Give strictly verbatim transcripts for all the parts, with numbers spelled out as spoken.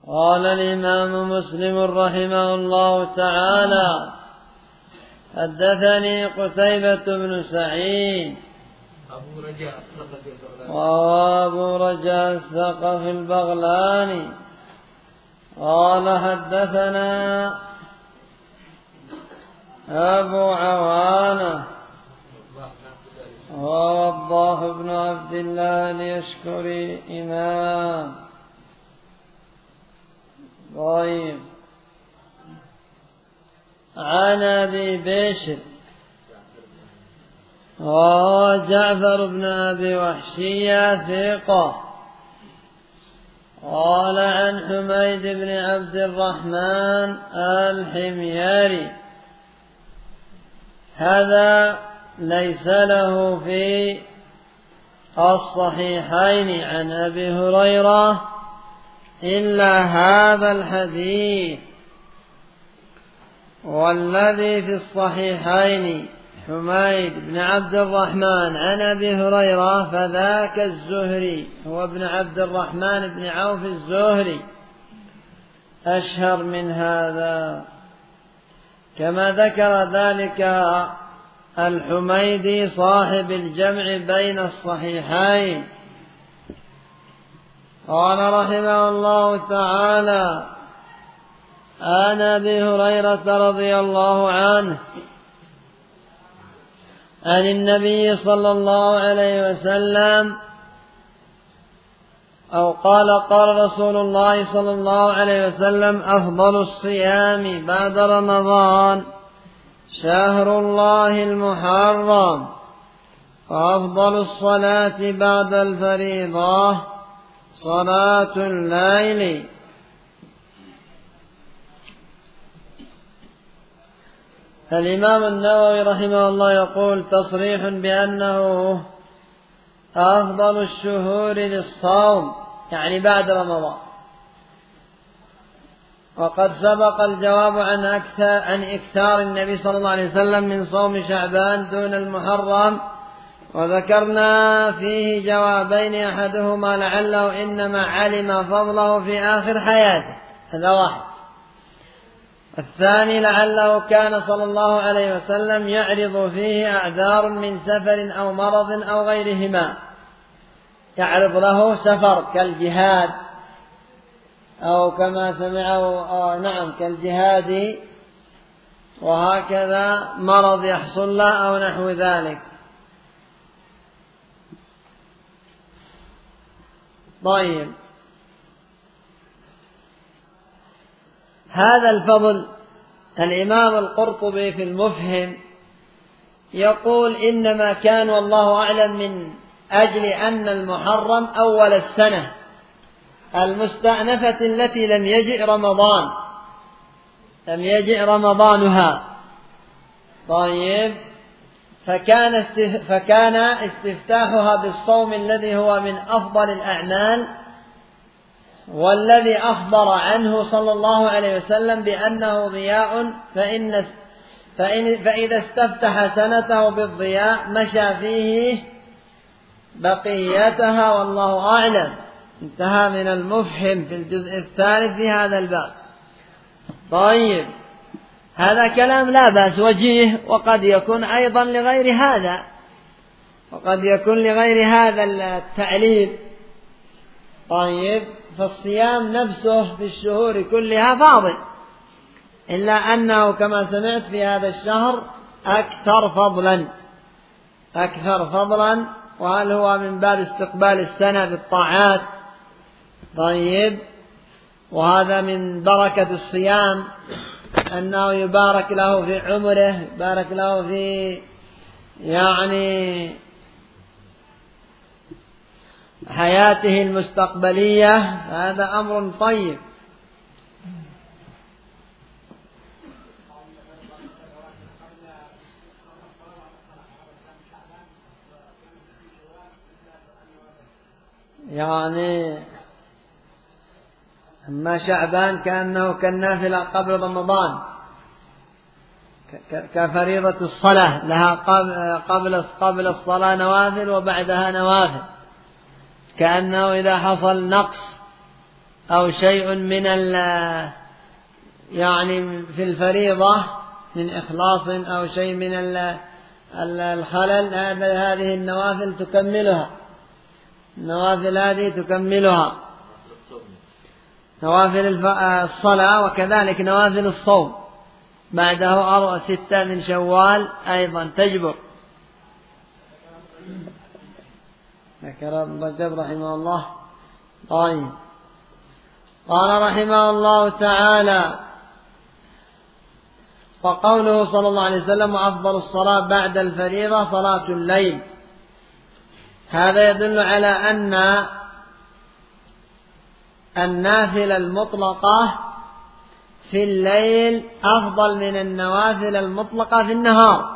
قال الإمام مسلم رحمه الله تعالى: حدثني قتيبة بن سعيد أبو رجاء الثقفي البغلاني وأبو رجاء الثقفي البغلاني قال: حدثنا أبو عوانة ووضاح بن عبد الله اليشكري إمام. طيب. عن أبي بشر وجعفر بن أبي وحشية ثقة قال: عن حميد بن عبد الرحمن الحميري. هذا ليس له في الصحيحين عن أبي هريرة إلا هذا الحديث، والذي في الصحيحين حميد بن عبد الرحمن عن أبي هريرة فذاك الزهري هو ابن عبد الرحمن بن عوف الزهري أشهر من هذا، كما ذكر ذلك الحميدي صاحب الجمع بين الصحيحين. قال رحمه الله تعالى: عن أبي هريرة رضي الله عنه عن النبي صلى الله عليه وسلم أو قال: قال رسول الله صلى الله عليه وسلم: أفضل الصيام بعد رمضان شهر الله المحرم، وأفضل الصلاة بعد الفريضة صلاة الليل. الإمام النووي رحمه الله يقول: تصريح بأنه أفضل الشهور للصوم، يعني بعد رمضان. وقد سبق الجواب عن أكثر عن إكثار النبي صلى الله عليه وسلم من صوم شعبان دون المحرم، وذكرنا فيه جوابين: أحدهما لعله إنما علم فضله في آخر حياته، هذا واحد. الثاني لعله كان صلى الله عليه وسلم يعرض فيه أعذار من سفر أو مرض أو غيرهما، يعرض له سفر كالجهاد أو كما سمعوا آه نعم كالجهاد، وهكذا مرض يحصل له أو نحو ذلك. طيب، هذا الفضل الإمام القرطبي في المفهم يقول: إنما كان والله أعلم من أجل أن المحرم أول السنة المستأنفة التي لم يجئ رمضان لم يجئ رمضانها. طيب، فكان فكان استفتاحها بالصوم الذي هو من أفضل الأعمال، والذي أخبر عنه صلى الله عليه وسلم بأنه ضياء، فإن فإن فإذا استفتح سنته بالضياء مشى فيه بقيتها، والله أعلم. انتهى من المفهم في الجزء الثالث في هذا الباب. طيب، هذا كلام لا بأس وجيه، وقد يكون أيضا لغير هذا، وقد يكون لغير هذا التعليل. طيب، فالصيام نفسه في الشهور كلها فاضل، إلا أنه كما سمعت في هذا الشهر أكثر فضلا أكثر فضلا وهل هو من باب استقبال السنة بالطاعات؟ طيب، وهذا من بركة الصيام أنه يبارك له في عمره، يبارك له في يعني حياته المستقبلية، هذا أمر طيب. يعني أما شعبان كأنه كالنافلة قبل رمضان، كفريضة الصلاة لها قبل قبل الصلاة نوافل وبعدها نوافل، كأنه إذا حصل نقص أو شيء من ال يعني في الفريضة من إخلاص أو شيء من الخلل، هذه النوافل تكملها، النوافل هذه تكملها، نوافل الصلاة وكذلك نوافل الصوم بعده أربع ستة من شوال أيضا تجبر. ذكر ابن رجب رحمه الله. طيب، قال رحمه الله تعالى: وقوله صلى الله عليه وسلم: وأفضل الصلاة بعد الفريضة صلاة الليل. هذا يدل على أن النافلة المطلقة في الليل أفضل من النوافل المطلقة في النهار.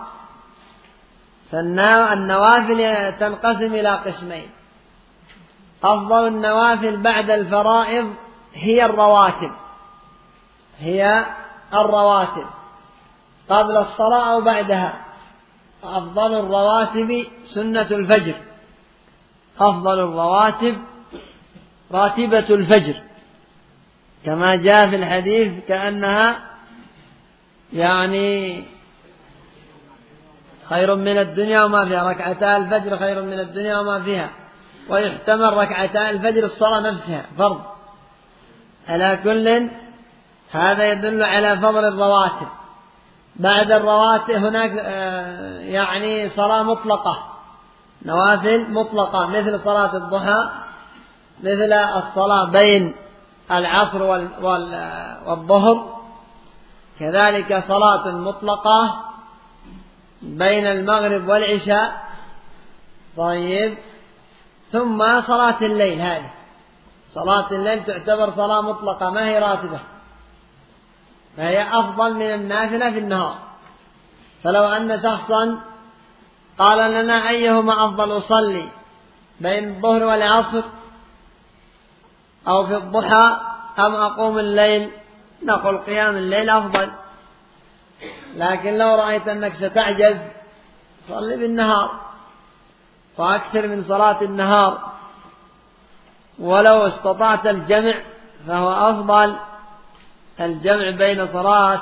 فالنوافل تنقسم إلى قسمين: أفضل النوافل بعد الفرائض هي الرواتب، هي الرواتب قبل الصلاة أو بعدها. أفضل الرواتب سنة الفجر، أفضل الرواتب راتبة الفجر، كما جاء في الحديث كأنها يعني خير من الدنيا وما فيها، ركعتا الفجر خير من الدنيا وما فيها، ويحتمل ركعتا الفجر الصلاة نفسها فرض. على كل هذا يدل على فضل الرواتب. بعد الرواتب هناك يعني صلاة مطلقة، نوافل مطلقة مثل صلاة الضحى، مثل الصلاة بين العصر والظهر، كذلك صلاة مطلقة بين المغرب والعشاء. طيب، ثم صلاة الليل، هذه صلاة الليل تعتبر صلاة مطلقة ما هي راتبة، فهي أفضل من النافلة في النهار. فلو أن شخصا قال لنا: أيهما أفضل أصلي بين الظهر والعصر أو في الضحى أم أقوم الليل؟ نقول قيام الليل أفضل، لكن لو رأيت أنك ستعجز صلي بالنهار فأكثر من صلاة النهار، ولو استطعت الجمع فهو أفضل الجمع بين صلاة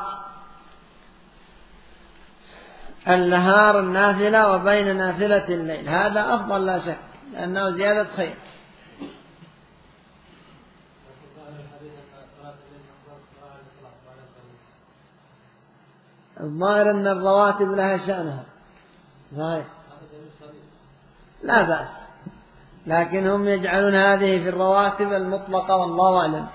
النهار النافلة وبين نافلة الليل، هذا أفضل لا شك، لأنه زيادة خير. الظاهر أن الرواتب لها شأنها صحيح، لا بأس، لكن هم يجعلون هذه في الرواتب المطلقة والله أعلم.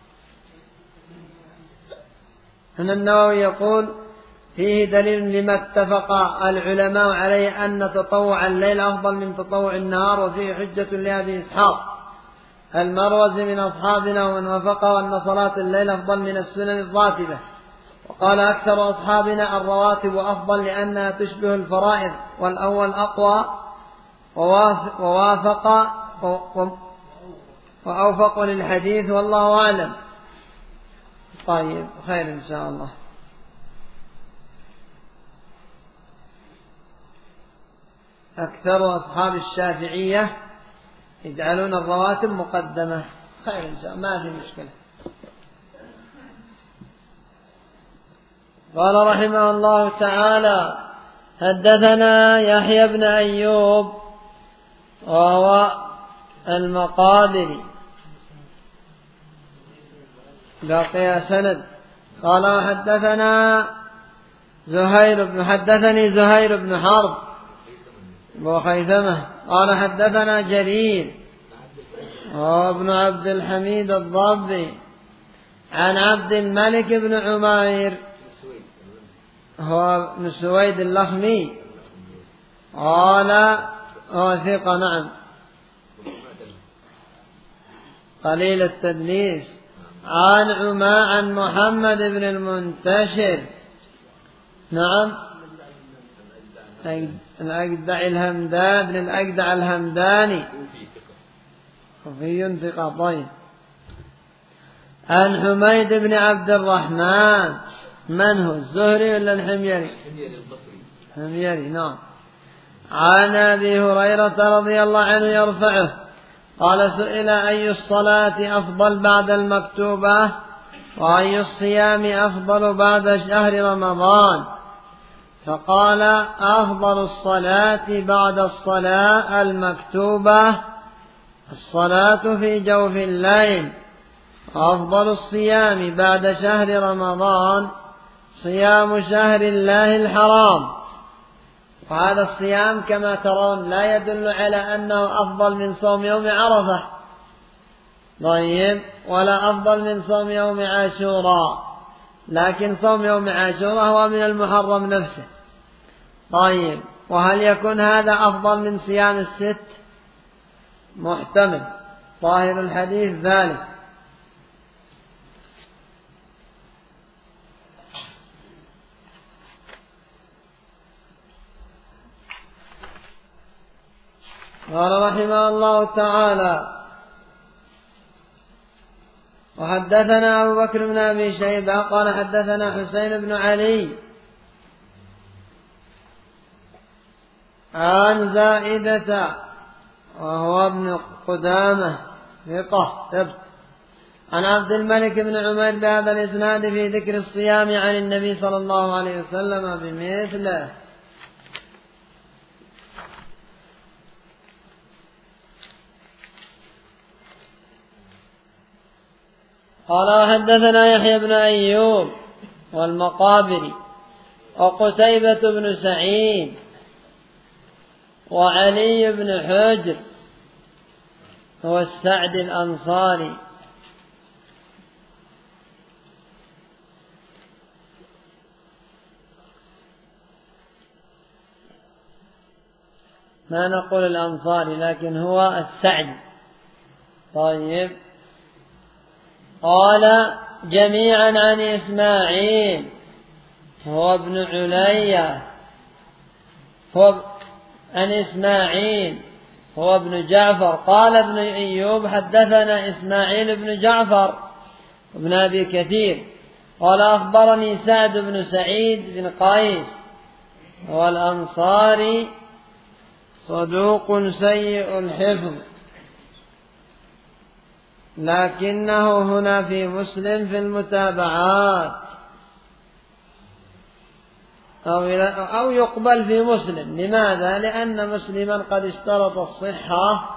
هنا النووي يقول: فيه دليل لما اتفق العلماء عليه أن تطوع الليل أفضل من تطوع النهار، وفيه حجة لأبي إسحاق المروزي من أصحابنا ومن وافقه أن صلاة الليل أفضل من السنن الراتبة. وقال أكثر أصحابنا: الرواتب أفضل لأنها تشبه الفرائض، والأول أقوى ووافق وأوفق للحديث، والله أعلم. طيب، خير إن شاء الله. أكثر أصحاب الشافعية يجعلون الرواتب مقدمة، خير إن شاء الله، ما في مشكلة. قال رحمه الله تعالى: حدثنا يحيى بن أيوب وهو المقابري، بقي سند. قال: وحدثنا زهير بن حدثني زهير بن حرب وخيثمة قال: حدثنا جرير وهو ابن عبد الحميد الضبي عن عبد الملك بن عمير هو ابن سويد اللخمي قال: هو ثقة نعم قليل التدليس، عن عما عن محمد بن المنتشر نعم الأجدع الهمدان بن الأجدع الهمداني وفي ثقة. طيب، عن حميد بن عبد الرحمن، من هو الزهري ولا الحميري؟ الحميري نعم. عن أبي هريرة رضي الله عنه يرفعه قال سئل أي الصلاة أفضل بعد المكتوبة وأي الصيام أفضل بعد شهر رمضان؟ فقال أفضل الصلاة بعد الصلاة المكتوبة الصلاة في جوف الليل، وأفضل الصيام بعد شهر رمضان صيام شهر الله الحرام. وهذا الصيام كما ترون لا يدل على أنه أفضل من صوم يوم عرفة، طيب، ولا أفضل من صوم يوم عاشوراء، لكن صوم يوم عاشوراء هو من المحرم نفسه. طيب، وهل يكون هذا أفضل من صيام الست؟ محتمل، ظاهر الحديث ذلك. قال رحمه الله تعالى: وحدثنا أبو بكر بن أبي شيبة قال حدثنا حسين بن علي عن زائدة وهو ابن قدامة ثقة ثبت عن عبد الملك بن عمير بهذا الإسناد في ذكر الصيام عن النبي صلى الله عليه وسلم بمثله. قال حدثنا يحيى بن أيوب والمقابري وقتيبة بن سعيد وعلي بن حجر هو السعد الأنصاري ما نقول الأنصاري لكن هو السعد. طيب، قال جميعا عن إسماعيل هو ابن عليا هو عن إسماعيل هو ابن جعفر قال ابن أيوب حدثنا إسماعيل بن جعفر ابن أبي كثير قال أخبرني سعد بن سعيد بن قيس هو الأنصاري صدوق سيء الحفظ، لكنه هنا في مسلم في المتابعات أو يقبل في مسلم. لماذا؟ لأن مسلما قد اشترط الصحة.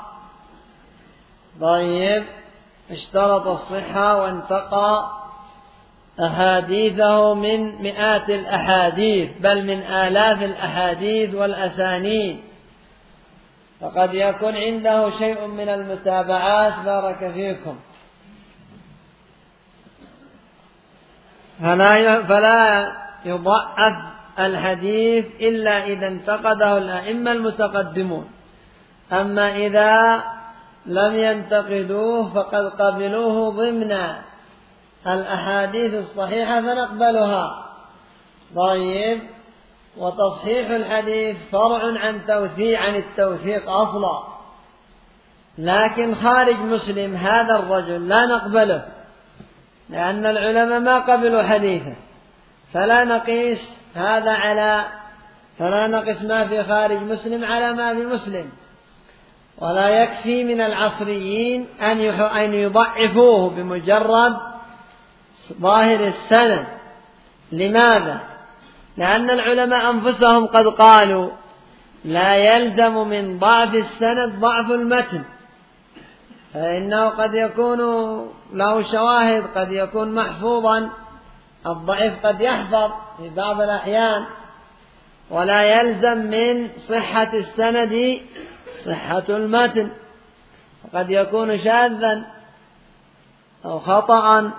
طيب، اشترط الصحة وانتقى أحاديثه من مئات الأحاديث بل من آلاف الأحاديث والأسانيد، فقد يكون عنده شيء من المتابعات بارك فيكم، فلا يضعف الحديث إلا إذا انتقده الأئمة المتقدمون. أما إذا لم ينتقدوه فقد قبلوه ضمن الأحاديث الصحيحة فنقبلها. طيب، وتصحيح الحديث فرع عن توثيق عن التوثيق أصلا، لكن خارج مسلم هذا الرجل لا نقبله لأن العلماء ما قبلوا حديثه، فلا نقيس هذا على فلا نقيس ما في خارج مسلم على ما في مسلم. ولا يكفي من العصريين أن يضعفوه بمجرد ظاهر السند. لماذا؟ لأن العلماء أنفسهم قد قالوا لا يلزم من ضعف السند ضعف المتن، فإنه قد يكون له شواهد، قد يكون محفوظا، الضعيف قد يحفظ في بعض الأحيان، ولا يلزم من صحة السند صحة المتن، قد يكون شاذا أو خطأ.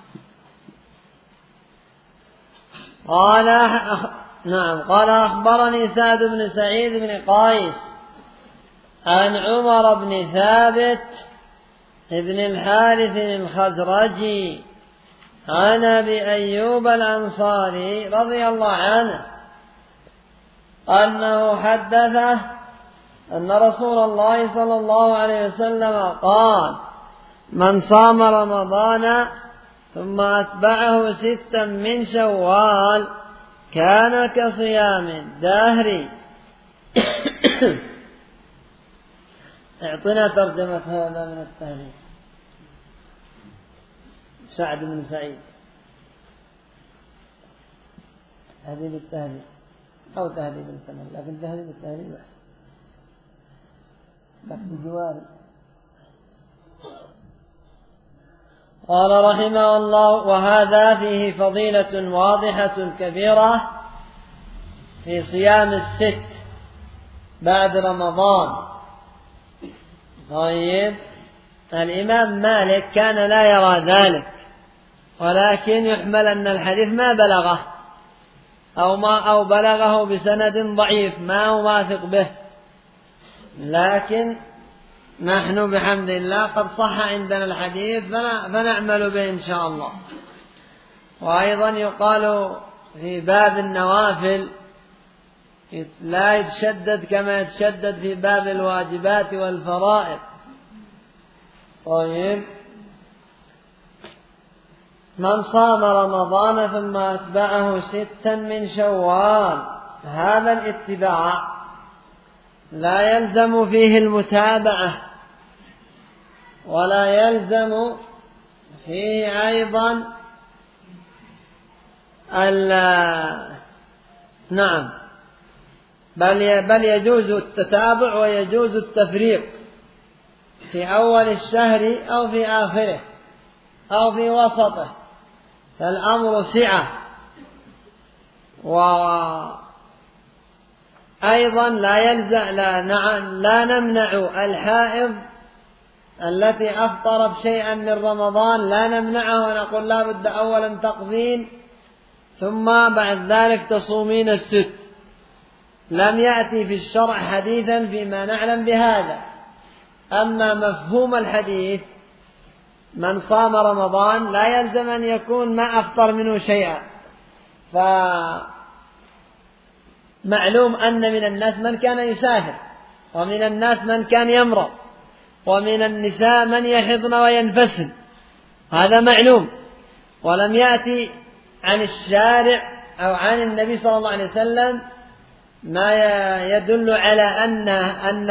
قال نعم قال أخبرني سعد بن سعيد بن قيس عن عمر بن ثابت ابن الحارث الخزرجي عن أبي أيوب الأنصاري رضي الله عنه أنه حدثه أن رسول الله صلى الله عليه وسلم قال: من صام رمضان ثم أتبعه ستا من شوال كان كصيام الدهر. اعطنا ترجمة هذا من التهذيب. سعد بن سعيد، تهذيب التهذيب أو تهذيب الكمال، لكن تهذيب التهذيب أحسن. لكن جواري. قال رحمه الله: وهذا فيه فضيلة واضحة كبيرة في صيام الست بعد رمضان. طيب، الإمام مالك كان لا يرى ذلك، ولكن يحمل أن الحديث ما بلغه أو ما أو بلغه بسند ضعيف ما هو واثق به، لكن نحن بحمد الله قد صح عندنا الحديث فنعمل به إن شاء الله. وأيضا يقال في باب النوافل لا يتشدد كما يتشدد في باب الواجبات والفرائض. طيب، من صام رمضان ثم أتبعه ستا من شوال، هذا الاتباع لا يلزم فيه المتابعة، ولا يلزم فيه أيضا نعم بل بل يجوز التتابع ويجوز التفريق في أول الشهر أو في آخره أو في وسطه، فالأمر سعة. وأيضا لا يلزم لا, لا نمنع الحائض التي أفطرت شيئا من رمضان، لا نمنعه ونقول لا بد أولا تقضين ثم بعد ذلك تصومين الست. لم يأتي في الشرع حديثا فيما نعلم بهذا. أما مفهوم الحديث من صام رمضان لا يلزم أن يكون ما أفطر منه شيئا، فمعلوم أن من الناس من كان يسافر، ومن الناس من كان يمرض، ومن النساء من يحضن وينفسن، هذا معلوم. ولم يأتي عن الشارع أو عن النبي صلى الله عليه وسلم ما يدل على أن أن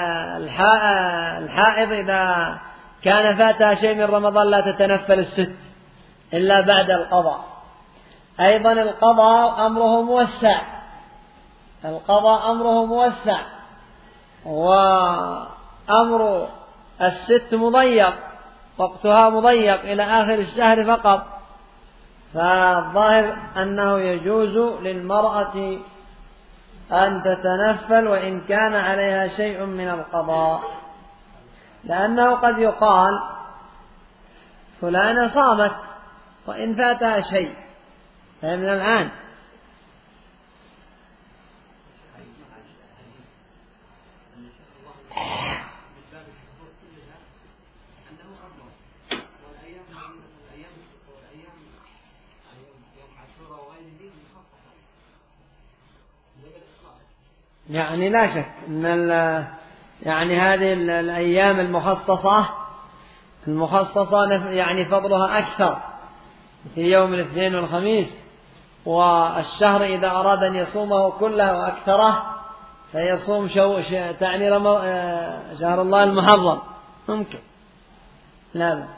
الحائض إذا كان فاتها شيء من رمضان لا تتنفل الست إلا بعد القضاء. أيضا القضاء أمره موسع، القضاء أمره موسع، وأمر الست مضيق، وقتها مضيق إلى آخر الشهر فقط. فالظاهر أنه يجوز للمرأة أن تتنفل وإن كان عليها شيء من القضاء، لأنه قد يقال فلانة صامت وإن فاتها شيء، فمن الآن يعني لا شك أن يعني هذه الأيام المخصصة المخصصة يعني فضلها أكثر في يوم الاثنين والخميس، والشهر إذا أراد أن يصومه كله وأكثره فيصوم شو تعني شهر الله المحرم ممكن. لا لا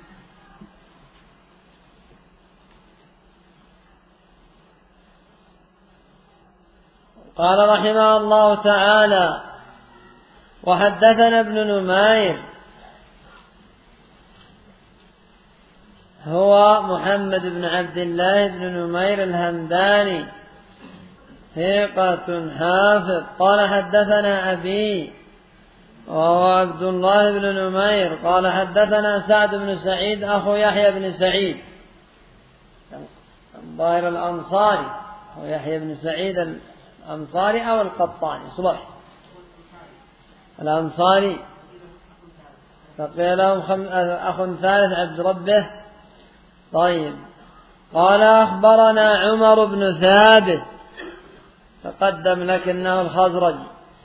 قال رحمه الله تعالى: وحدثنا ابن نمير هو محمد بن عبد الله بن نمير الهمداني ثقة حافظ. قال حدثنا أبي وهو عبد الله بن نمير قال حدثنا سعد بن سعيد أخو يحيى بن سعيد الظاهر الأنصاري، أو يحيى بن سعيد الأنصاري أو القطاني صبح الأنصاري، فقيل لهم أخ ثالث عبد ربه. طيب، قال أخبرنا عمر بن ثابت تقدم لكنه الخزرجي.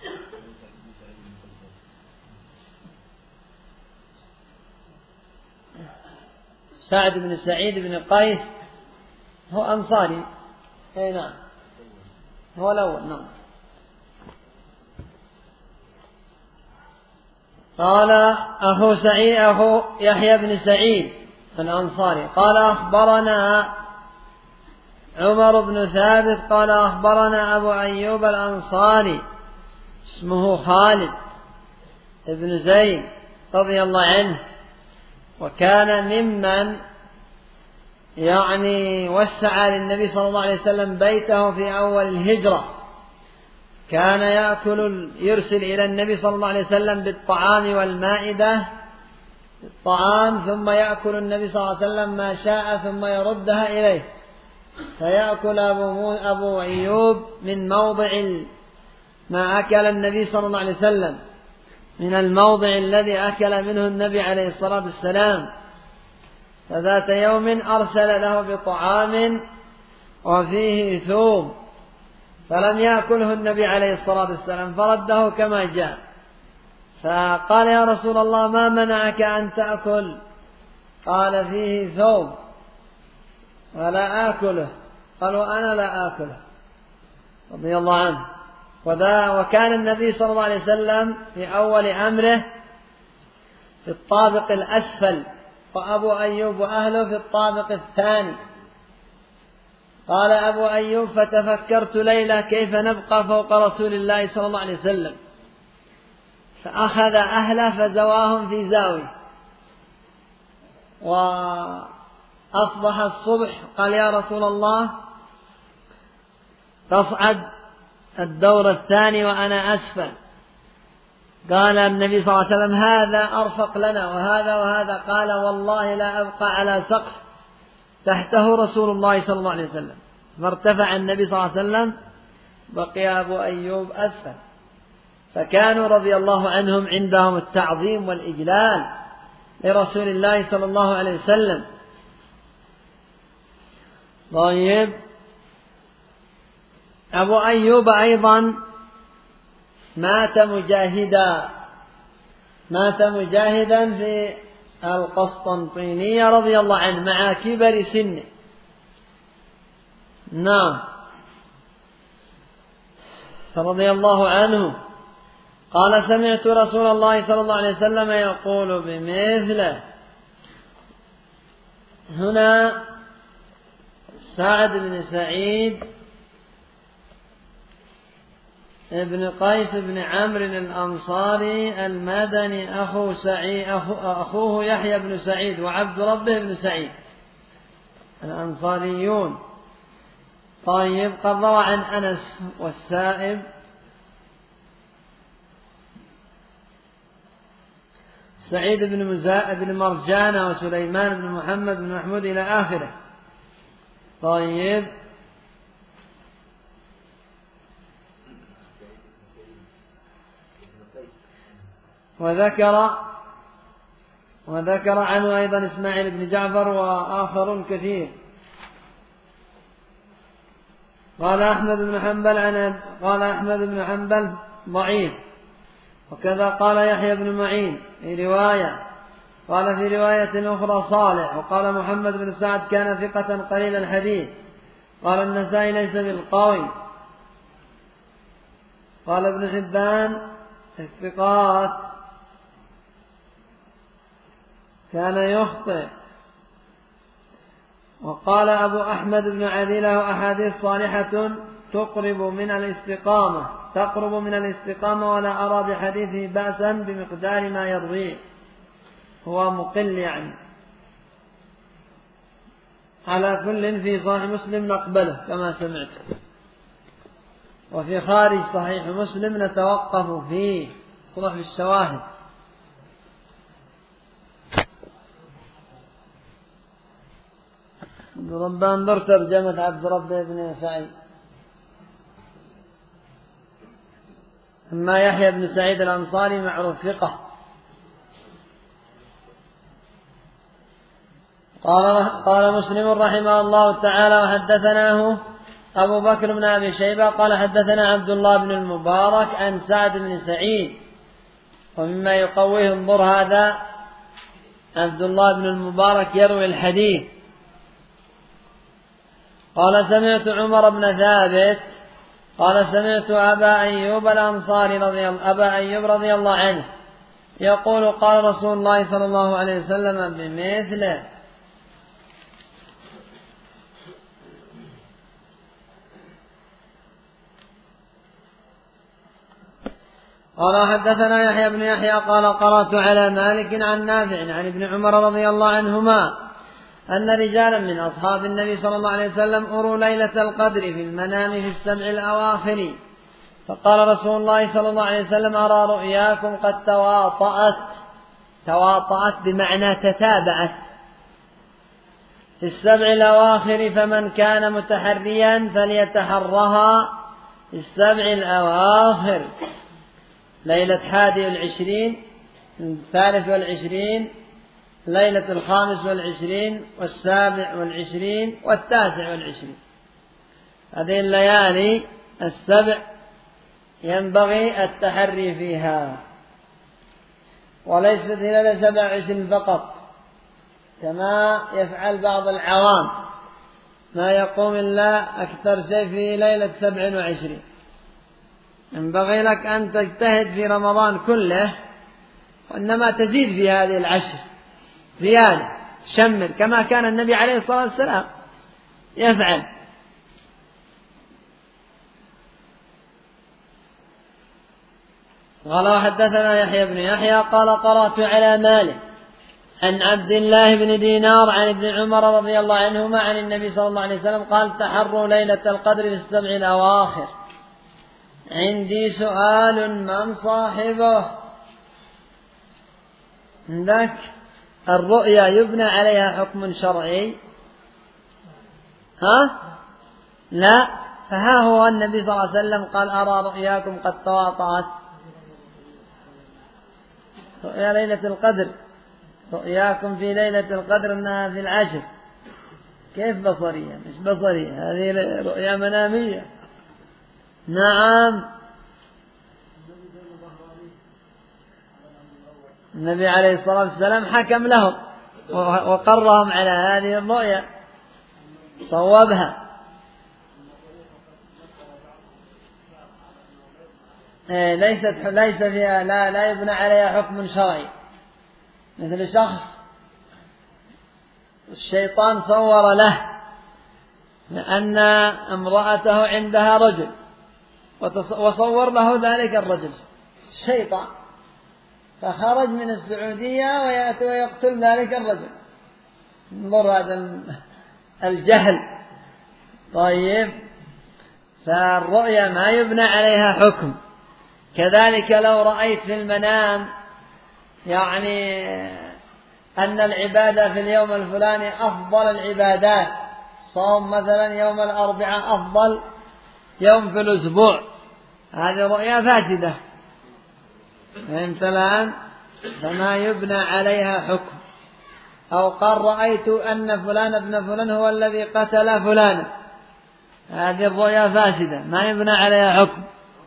سعد بن سعيد بن قيس هو أنصاري، أي نعم هو الأول. نعم قال أخو سعيد أخو يحيى بن سعيد الأنصاري قال أخبرنا عمر بن ثابت قال أخبرنا أبو أيوب الأنصاري اسمه خالد بن زيد رضي الله عنه، وكان ممن يعني وسع للنبي صلى الله عليه وسلم بيته في أول الهجرة، كان يأكل يرسل إلى النبي صلى الله عليه وسلم بالطعام والمائدة الطعام، ثم يأكل النبي صلى الله عليه وسلم ما شاء ثم يردها إليه، فيأكل أبو, أبو أيوب من موضع ما أكل النبي صلى الله عليه وسلم، من الموضع الذي أكل منه النبي عليه الصلاة والسلام. فذات يوم أرسل له بطعام وفيه ثوم، فلم يأكله النبي عليه الصلاة والسلام فرده كما جاء، فقال يا رسول الله ما منعك أن تأكل؟ قال فيه ثوم ولا آكله. قال وأنا لا آكله رضي الله عنه. وكان النبي صلى الله عليه وسلم في أول أمره في الطابق الأسفل، وأبو أيوب وأهله في الطابق الثاني. قال أبو أيوب فتفكرت ليلة كيف نبقى فوق رسول الله صلى الله عليه وسلم، فأخذ أهله فزواهم في زاوية، وأصبح الصبح قال يا رسول الله تصعد الدور الثاني وأنا أسفل. قال النبي صلى الله عليه وسلم هذا أرفق لنا وهذا وهذا. قال والله لا أبقى على سقف تحته رسول الله صلى الله عليه وسلم، فارتفع النبي صلى الله عليه وسلم، بقي أبو أيوب أسفل. فكانوا رضي الله عنهم عندهم التعظيم والإجلال لرسول الله صلى الله عليه وسلم. طيب أبو أيوب أيضا مات مجاهدا مات مجاهدا في القسطنطينية رضي الله عنه مع كبر سنه. نعم رضي الله عنه قال سمعت رسول الله صلى الله عليه وسلم يقول بمثله. هنا سعد بن سعيد ابن قيس بن عمرو الأنصاري المدني أخو سعيد أخوه يحيى بن سعيد وعبد ربه بن سعيد الأنصاريون. طيب قد روى عن أنس والسائب سعيد بن مزاء بن مرجانة وسليمان بن محمد بن محمود إلى آخره. طيب وذكر وذكر عنه أيضا إسماعيل بن جعفر وآخر كثير. قال أحمد بن حنبل عن قال أحمد بن حنبل ضعيف، وكذا قال يحيى بن معين في رواية، قال في رواية أخرى صالح، وقال محمد بن سعد كان ثقة قليل الحديث، قال النسائي ليس بالقوي، قال ابن حبان الثقات كان يخطئ، وقال أبو أحمد بن عدي له أحاديث صالحة تقرب من الاستقامة تقرب من الاستقامة ولا أرى بحديثه بأسا بمقدار ما يرويه، هو مقل يعني. على كل في صحيح مسلم نقبله كما سمعت، وفي خارج صحيح مسلم نتوقف فيه صلح بالشواهد. رب انظر ترجمة عبد ربه بن سعيد. أما يحيى بن سعيد الأنصاري معروف ثقة. قال قال مسلم رحمه الله تعالى وحدثناه أبو بكر بن أبي شيبة قال حدثنا عبد الله بن المبارك عن سعد بن سعيد. ومما يقويه انظر هذا عبد الله بن المبارك يروي الحديث. قال سمعت عمر بن ثابت قال سمعت أبا أيوب الأنصاري رضي الله أبا أيوب رضي الله عنه يقول قال رسول الله صلى الله عليه وسلم بمثله. قال حدثنا يحيى بن يحيى قال قرأت على مالك عن نافع عن ابن عمر رضي الله عنهما أن رجالا من أصحاب النبي صلى الله عليه وسلم أروا ليلة القدر في المنام في السبع الأواخر، فقال رسول الله صلى الله عليه وسلم أرى رؤياكم قد تواطأت، تواطأت بمعنى تتابعت في السبع الأواخر، فمن كان متحريا فليتحرها في السبع الأواخر. ليلة حادي والعشرين، الثالث والعشرين، ليلة الخامس والعشرين، والسابع والعشرين، والتاسع والعشرين. هذه الليالي السبع ينبغي التحري فيها، وليست ليلة سبع وعشرين فقط كما يفعل بعض العوام، ما يقوم إلا أكثر شيء في ليلة سبع وعشرين. ينبغي لك أن تجتهد في رمضان كله، وإنما تزيد في هذه العشر زيادة، تشمر كما كان النبي عليه الصلاة والسلام يفعل. قال حدثنا يحيى بن يحيى قال قرأت على مالك عن عبد الله بن دينار عن ابن عمر رضي الله عنهما عن النبي صلى الله عليه وسلم قال تحروا ليلة القدر في السبع الأواخر. عندي سؤال، من صاحبه؟ عندك الرؤيا يبنى عليها حكم شرعي؟ ها؟ لا، فها هو النبي صلى الله عليه وسلم قال أرى رؤياكم قد تواطأت. رؤيا ليلة القدر، رؤياكم في ليلة القدر أنها في العشر، كيف بصرية؟ مش بصرية، هذه رؤيا منامية. نعم، النبي عليه الصلاة والسلام حكم لهم وقرهم على هذه الرؤيا، صوبها. ليست ليس فيها لا لا يبنى عليها حكم شرعي، مثل شخص الشيطان صور له لأن امرأته عندها رجل، وصور له ذلك الرجل الشيطان، فخرج من السعودية ويأتي ويقتل ذلك الرجل. انظر هذا الجهل. طيب، فالرؤيا ما يبنى عليها حكم. كذلك لو رأيت في المنام يعني أن العبادة في اليوم الفلاني أفضل العبادات، صوم مثلا يوم الأربعاء أفضل يوم في الأسبوع، هذه رؤيا فاسدة، فهمت الآن؟ فما يبنى عليها حكم. أو قال رأيت أن فلان ابن فلان هو الذي قتل فلانا، هذه الرؤيا فاسدة ما يبنى عليها حكم.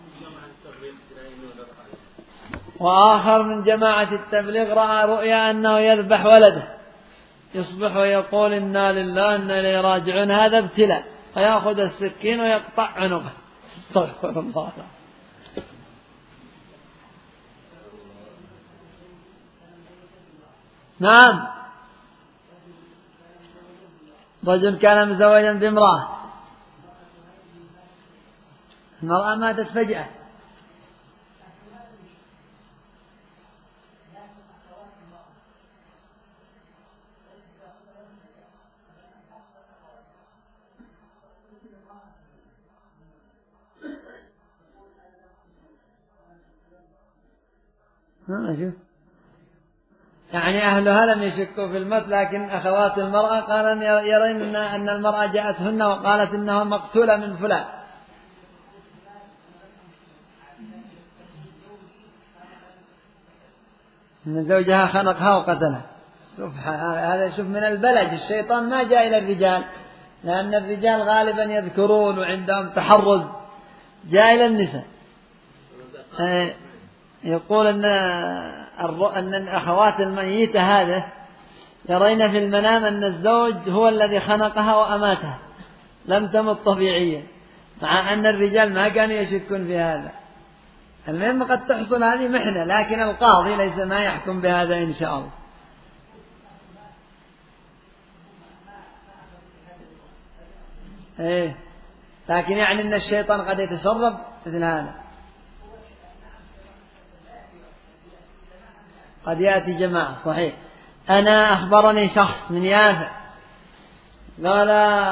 وآخر من جماعة التبليغ رأى رؤيا أنه يذبح ولده، يصبح ويقول إنا لله إنا إليه راجعون، هذا ابتلاء، ويأخذ السكين ويقطع عنقه. استغفر الله. نعم، رجل كان مزوجا بامرأة، المرأة ماتت فجأة، شوف يعني أهلها لم يشكوا في الموت، لكن أخوات المرأة قالن يرين أن المرأة جاءتهن وقالت إنها مقتولة من فلان. إن زوجها خنقها وقتلها. هذا شوف من البلج، الشيطان ما جاء إلى الرجال، لأن الرجال غالبا يذكرون وعندهم تحرز، جاء إلى النساء. يقول أن أن الأخوات الميتة هذا يرين في المنام أن الزوج هو الذي خنقها وأماتها، لم تمت طبيعيا، مع أن الرجال ما كانوا يشكون في هذا. المهم قد تحصل هذه محنة، لكن القاضي ليس ما يحكم بهذا إن شاء الله. إيه، لكن يعني أن الشيطان قد يتصرف مثل هذا، قد يأتي جماعة. صحيح. أنا أخبرني شخص من يافع قال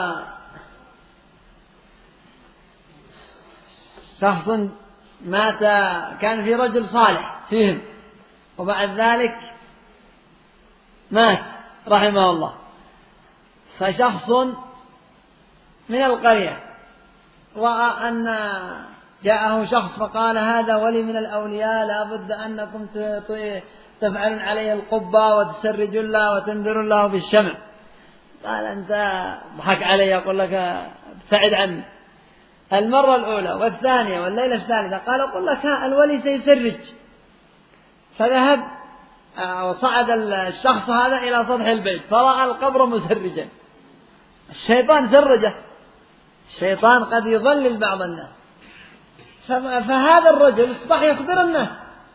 شخص مات، كان في رجل صالح فيهم وبعد ذلك مات رحمه الله، فشخص من القرية رأى أن جاءه شخص فقال هذا ولي من الأولياء لا بد أنكم تفعلون عليه القبة وتسرجون له وتنذرون له بالشمع. قال أنت ضحك علي، يقول لك ابتعد عني. المرة الأولى والثانية والليلة الثالثة قال أقول لك الولي سيسرج. فذهب وصعد الشخص هذا إلى سطح البيت فرأى القبر مسرجا. الشيطان سرجه. الشيطان قد يضلل بعض الناس. فهذا الرجل اصبح يخبر الناس،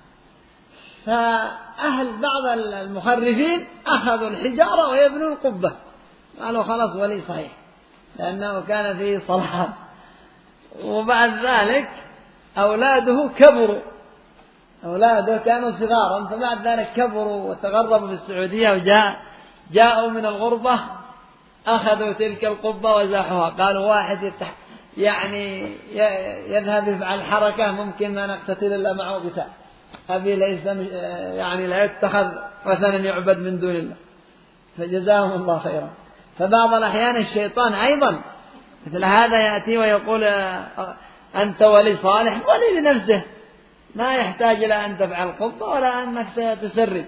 فأهل بعض المخرفين أخذوا الحجارة ويبنوا القبة، قالوا خلاص ولي صحيح لأنه كان فيه صلاح. وبعد ذلك أولاده كبروا، أولاده كانوا صغارا، فبعد ذلك كبروا وتغربوا في السعودية وجاء جاءوا من الغربة أخذوا تلك القبة وزاحوها. قالوا واحد يتح يعني يذهب يفعل حركة ممكن ما نقتتل إلا معه بتاع أبي ليس يعني لا يتخذ وثنا يعبد من دون الله، فجزاهم الله خيرا. فبعض الأحيان الشيطان أيضا مثل هذا يأتي ويقول أنت ولي صالح، ولي لنفسه ما يحتاج إلى أن تفعل قبة ولا أنك تسرج.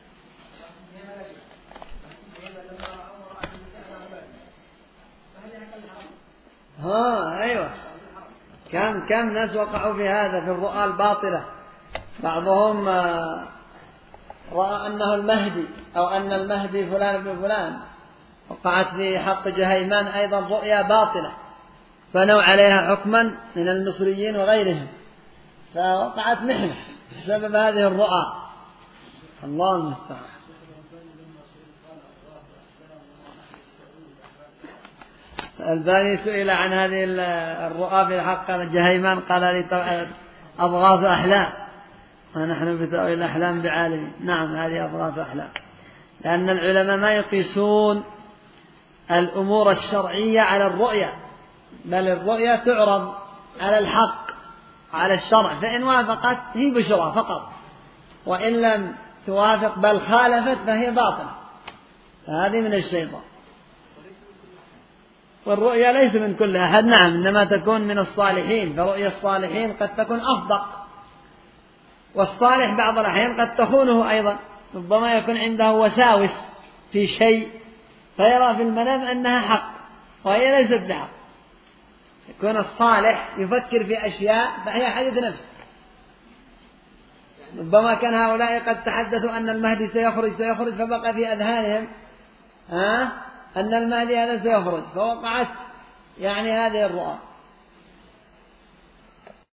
ها أيوة، كم كم ناس وقعوا في هذا في الرؤى الباطلة. بعضهم رأى أنه المهدي أو أن المهدي فلان بن فلان. وقعت في حق جهيمان أيضا رؤيا باطلة بنوا عليها حكما من المصريين وغيرهم، فوقعت محنة بسبب هذه الرؤى. الله المستعان. الباني سئل عن هذه الرؤى في حق جهيمان قال لي أضغاث أحلام، ونحن بتأويل الأحلام بعالمين. نعم هذه أضغاث أحلام، لأن العلماء ما يقيسون الأمور الشرعية على الرؤية، بل الرؤية تعرض على الحق على الشرع، فإن وافقت هي بشرى فقط، وإن لم توافق بل خالفت فهي باطلة، فهذه من الشيطان. والرؤيا ليس من كل أحد، نعم إنما تكون من الصالحين، فرؤيا الصالحين قد تكون أصدق، والصالح بعض الأحيان قد تخونه أيضا، ربما يكون عنده وساوس في شيء فيرى في المنام أنها حق وهي ليست بحق. يكون الصالح يفكر في أشياء فهي حدث نفس. ربما كان هؤلاء قد تحدثوا أن المهدي سيخرج سيخرج فبقى في أذهانهم ها أن المهدي هذا سيخرج، فوقعت يعني هذه الرؤى.